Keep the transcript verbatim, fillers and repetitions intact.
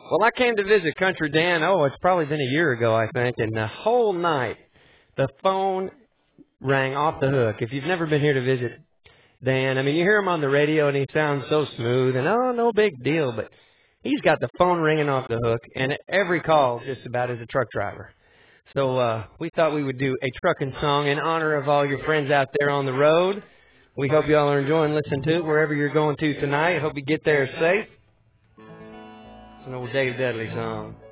Well, I came to visit Country Dan, oh, it's probably been a year ago, I think, and the whole night the phone rang off the hook. If you've never been here to visit Dan, I mean, you hear him on the radio and he sounds so smooth and, oh, no big deal, but he's got the phone ringing off the hook, and every call just about is a truck driver. So uh, we thought we would do a trucking song in honor of all your friends out there on the road. We hope you all are enjoying listening to it wherever you're going to tonight. Hope you get there safe. It's an old Dave Dudley song.